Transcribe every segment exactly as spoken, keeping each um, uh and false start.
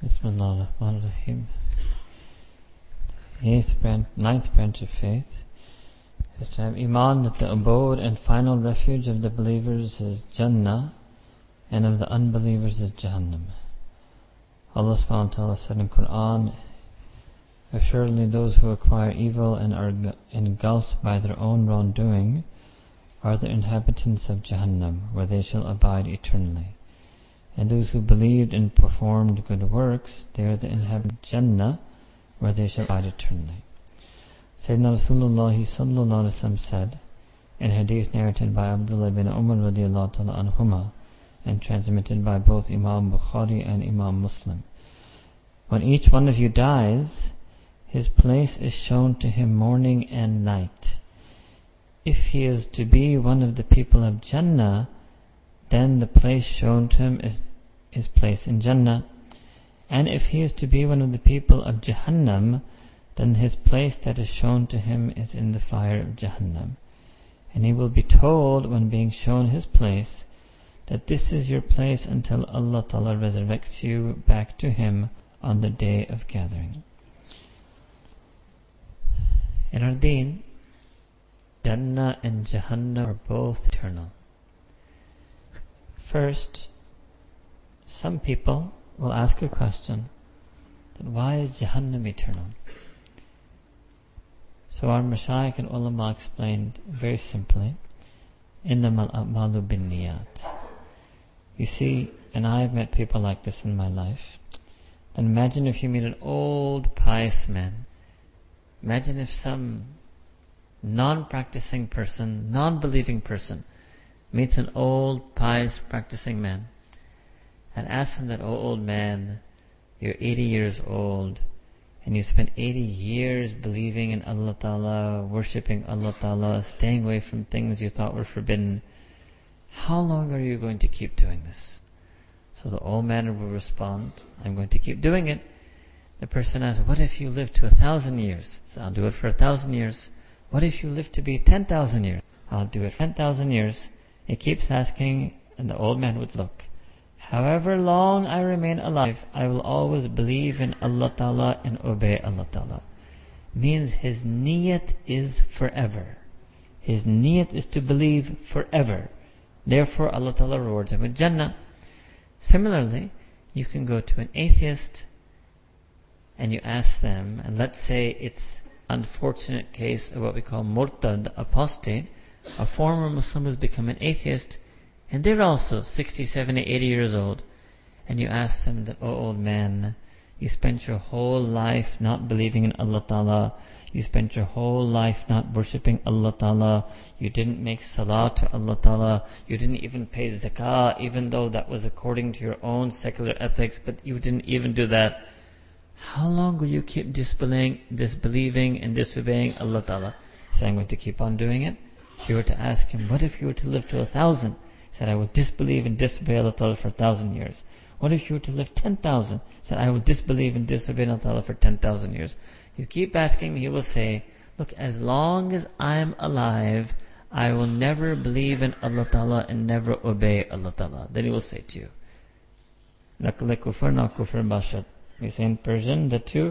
Bismillah ar-Rahman ar-Rahim. Eighth branch, ninth branch of faith is to have Iman that the abode and final refuge of the believers is Jannah and of the unbelievers is Jahannam. Allah subhanahu wa ta'ala said in Quran, assuredly those who acquire evil and are engulfed by their own wrongdoing are the inhabitants of Jahannam, where they shall abide eternally. And those who believed and performed good works, they are the inhabitants of Jannah, where they shall abide eternally. Sayyidina Rasulullah sallallahu alaihi wasallam said, in hadith narrated by Abdullah bin Umar radiyallahu ta'ala anhuma, and transmitted by both Imam Bukhari and Imam Muslim, when each one of you dies, his place is shown to him morning and night. If he is to be one of the people of Jannah, then the place shown to him is his place in Jannah. And if he is to be one of the people of Jahannam, then his place that is shown to him is in the fire of Jahannam. And he will be told when being shown his place, that this is your place until Allah Ta'ala resurrects you back to Him on the day of gathering. In our deen, Jannah and Jahannam are both eternal. First, some people will ask a question, that why is Jahannam eternal? So our Mashaykh and Ulama explained very simply, innamal a'malu bin niyat. You see, and I have met people like this in my life. Then imagine if you meet an old pious man. Imagine if some non-practicing person, non-believing person, meets an old pious practicing man and asks him that, oh old man, you're eighty years old and you spent eighty years believing in Allah Ta'ala, worshipping Allah Ta'ala, staying away from things you thought were forbidden. How long are you going to keep doing this? So the old man will respond, I'm going to keep doing it. The person asks, what if you live to a thousand years? So I'll do it for a thousand years. What if you live to be ten thousand years? I'll do it for ten thousand years. He keeps asking, and the old man would look. However long I remain alive, I will always believe in Allah Ta'ala and obey Allah Ta'ala. Means his niyat is forever. His niyat is to believe forever. Therefore Allah Ta'ala rewards him with Jannah. Similarly, you can go to an atheist and you ask them, and let's say it's unfortunate case of what we call murtad, apostate, a former Muslim has become an atheist, and they're also sixty, seventy, eighty years old, and you ask them that, oh old man, you spent your whole life not believing in Allah Ta'ala, you spent your whole life not worshipping Allah Ta'ala, you didn't make salah to Allah Ta'ala, you didn't even pay zakah, even though that was according to your own secular ethics, but you didn't even do that. How long will you keep disbelieving, disbelieving and disobeying Allah Ta'ala? He said, I'm going to keep on doing it. If you were to ask him, what if you were to live to a thousand? He said, I will disbelieve and disobey Allah Ta'ala for a thousand years. What if you were to live ten thousand? He said, I will disbelieve and disobey Allah Ta'ala for ten thousand years. You keep asking me, he will say, look, as long as I am alive, I will never believe in Allah Ta'ala and never obey Allah Ta'ala. Then he will say to you, Nakle kufr na kufr bashad. We say in Persian, the two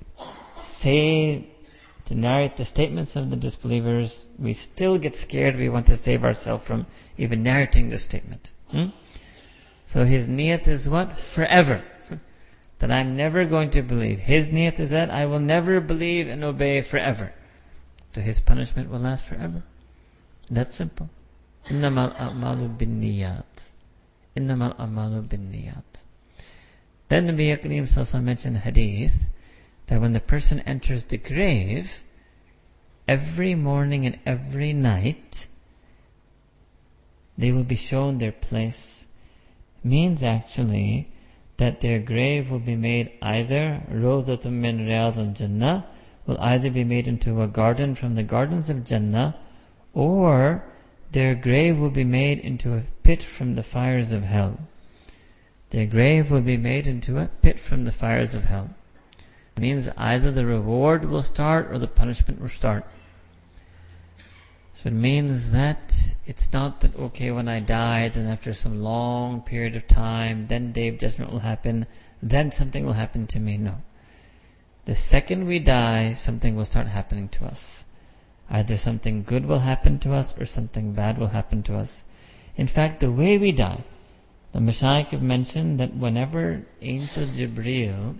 say, to narrate the statements of the disbelievers, we still get scared, we want to save ourselves from even narrating the statement. Hmm? So his niyat is what? Forever. That I'm never going to believe. His niyat is that I will never believe and obey forever. So his punishment will last forever. That's simple. Innamal a'malu bin niyat. Innamal a'malu bin niyat. Then Nabi Kareem Sallallahu Alaihi Wasallam mentioned in hadith that when the person enters the grave, every morning and every night, they will be shown their place. Means actually that their grave will be made either Rawdatun min Riyad al-Jannah, will either be made into a garden from the gardens of Jannah, or their grave will be made into a pit from the fires of hell. Their grave will be made into a pit from the fires of hell. It means either the reward will start or the punishment will start. So it means that it's not that, okay, when I die, then after some long period of time, then day of judgment will happen, then something will happen to me. No. The second we die, something will start happening to us. Either something good will happen to us or something bad will happen to us. In fact, the way we die, the Mashaykh have mentioned that whenever Angel Jibreel,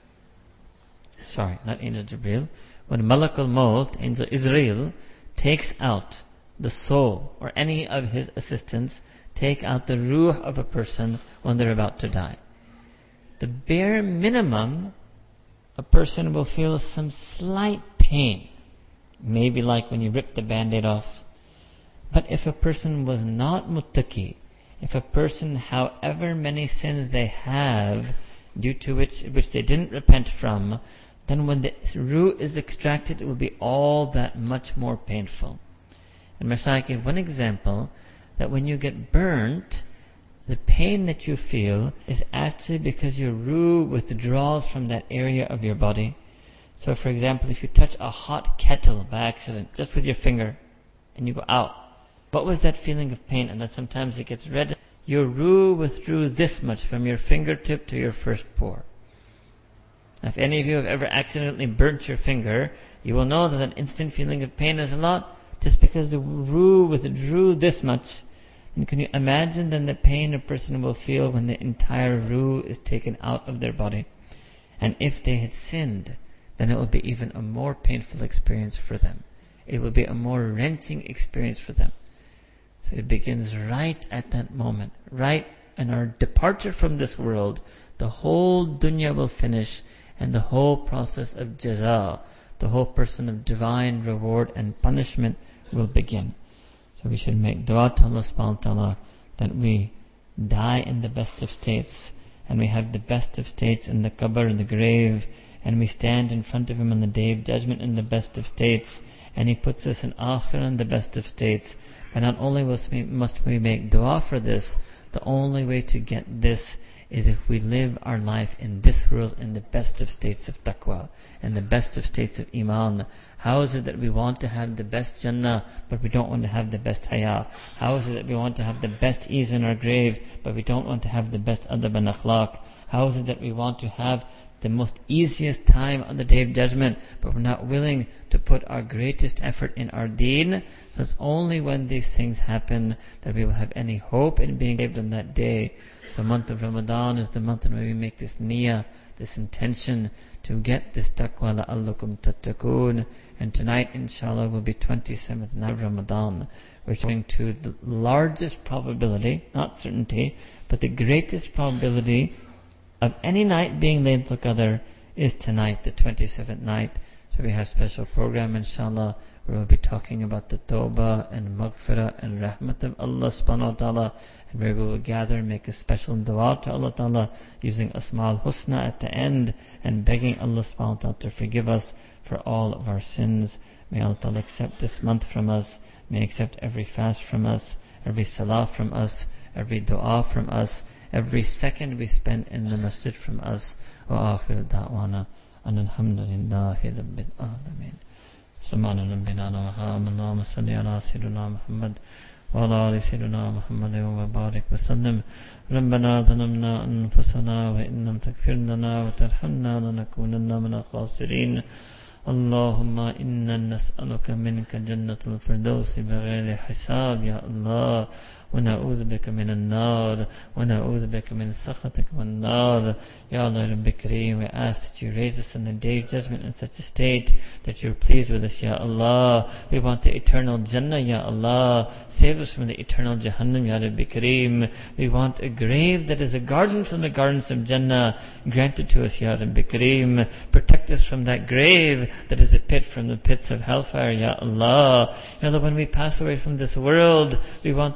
sorry, not Angel Jibreel, when Malak al-Maut, Angel Israel, takes out the soul or any of his assistants, take out the ruh of a person when they're about to die. The bare minimum, a person will feel some slight pain. Maybe like when you rip the band-aid off. But if a person was not muttaqi, if a person, however many sins they have, due to which which they didn't repent from, then when the ruh is extracted, it will be all that much more painful. And Mashaykh gave one example, that when you get burnt, the pain that you feel is actually because your ruh withdraws from that area of your body. So for example, if you touch a hot kettle by accident, just with your finger, and you go out, what was that feeling of pain? And that sometimes it gets red. Your ruh withdrew this much from your fingertip to your first pore. Now, if any of you have ever accidentally burnt your finger, you will know that that instant feeling of pain is a lot, just because the ruh withdrew this much. And can you imagine then the pain a person will feel when the entire ruh is taken out of their body? And if they had sinned, then it will be even a more painful experience for them. It will be a more wrenching experience for them. So it begins right at that moment, right in our departure from this world. The whole dunya will finish, and the whole process of jaza, the whole person of divine reward and punishment will begin. So we should make dua to Allah subhanahu wa ta'ala that we die in the best of states, and we have the best of states in the qabr, in the grave, and we stand in front of Him on the day of judgment in the best of states, and He puts us in akhirah in the best of states. And not only must we, must we make dua for this, the only way to get this is if we live our life in this world in the best of states of taqwa, in the best of states of iman. How is it that we want to have the best Jannah, but we don't want to have the best haya? How is it that we want to have the best ease in our grave, but we don't want to have the best adab and akhlaq? How is it that we want to have the most easiest time on the day of judgment, but we're not willing to put our greatest effort in our deen? So it's only when these things happen that we will have any hope in being saved on that day. So the month of Ramadan is the month in which we make this niyyah, this intention to get this taqwa la'allakum tattaqoon. And tonight, inshallah, will be twenty-seventh night of Ramadan. We're going to the largest probability, not certainty, but the greatest probability of any night being Laylatul Qadr is tonight, the twenty-seventh night. So we have special program, inshallah, where we'll be talking about the tawbah and maghfirah and rahmat of Allah subhanahu wa ta'ala, and where we will gather and make a special dua to Allah ta'ala using Asma'ul Husna at the end, and begging Allah subhanahu wa ta'ala to forgive us for all of our sins. May Allah ta'ala accept this month from us. May accept every fast from us, every salah from us, every dua from us, every second we spend in the masjid from us. Wa akhiru da'wana an alhamdulillahi rabbil alameen. Subhana rabbina wa Allahumma salli ala sayyidina Muhammad wa ala ali sayyidina Muhammad wa barik wa sallim. Rabbana zalamna anfusana wa in lam taghfir lana wa tarhamna lanakunanna minal khasirin. Allahumma inna nas'aluka minka jannatul firdausi bighayri hisab, ya Allah. ونعوذ بك من النار ونعوذ بك من سخطك والنار. Ya Allah Rabbi Kareem, we ask that you raise us in the day of judgment in such a state that you're pleased with us, Ya Allah. We want the eternal Jannah, Ya Allah. Save us from the eternal Jahannam, Ya Rabbi Kareem. We want a grave that is a garden from the gardens of Jannah granted to us, Ya Rabbi Kareem. Protect us from that grave that is a pit from the pits of hellfire, Ya Allah. Ya Allah, when we pass away from this world, we want that the angels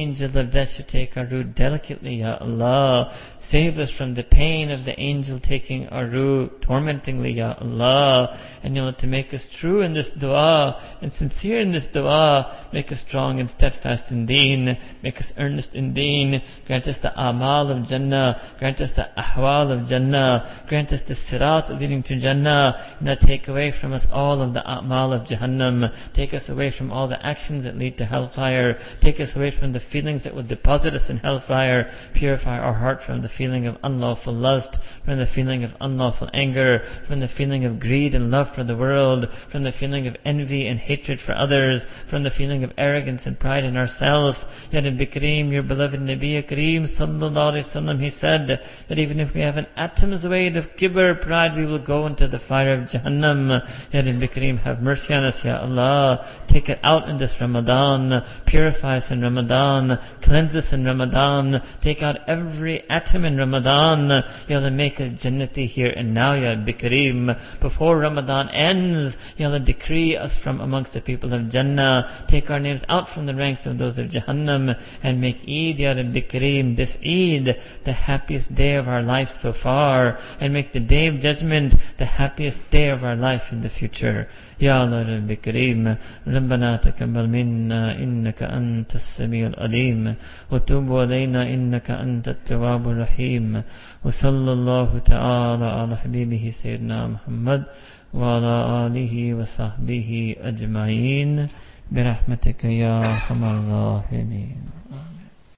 angel of death should take our ruh delicately, Ya Allah. Save us from the pain of the angel taking our ruh tormentingly, Ya Allah. And Ya Allah, to make us true in this dua and sincere in this dua, make us strong and steadfast in deen, make us earnest in deen, grant us the amal of Jannah, grant us the ahwal of Jannah, grant us the sirat leading to Jannah, and that take away from us all of the a'mal of Jahannam, take us away from all the actions that lead to hellfire, take us away from the feelings that would deposit us in hellfire, purify our heart from the feeling of unlawful lust, from the feeling of unlawful anger, from the feeling of greed and love for the world, from the feeling of envy and hatred for others, from the feeling of arrogance and pride in ourselves. Ya Rabbi Kareem, your beloved Nabi Kareem sallallahu alaihi wasallam, he said that even if we have an atom's weight of kibr, pride, we will go into the fire of Jahannam. Ya Rabbi Kareem, have mercy on us, Ya Allah. Take it out in this Ramadan. Purify us in Ramadan. Cleanse us in Ramadan. Take out every atom in Ramadan. Ya Allah, make us Jannati here and now, Ya Rabbi Kareem. Before Ramadan ends, Ya Allah, decree us from amongst the people of Jannah. Take our names out from the ranks of those of Jahannam and make Eid, Ya Rabbi Kareem, this Eid, the happiest day of our life so far, and make the day of judgment the happiest day of our life in the future. Ya Allah Rabbi Kareem, Rabbana taqabbal minna innaka anta as-sami'ul alim, wa tub alayna innaka anta at-tawwabur rahim, wa sallallahu ta'ala ala habibihi sayyidina Muhammad wa ala alihi wa sahbihi ajma'in, birahmatika ya arhamar rahimin.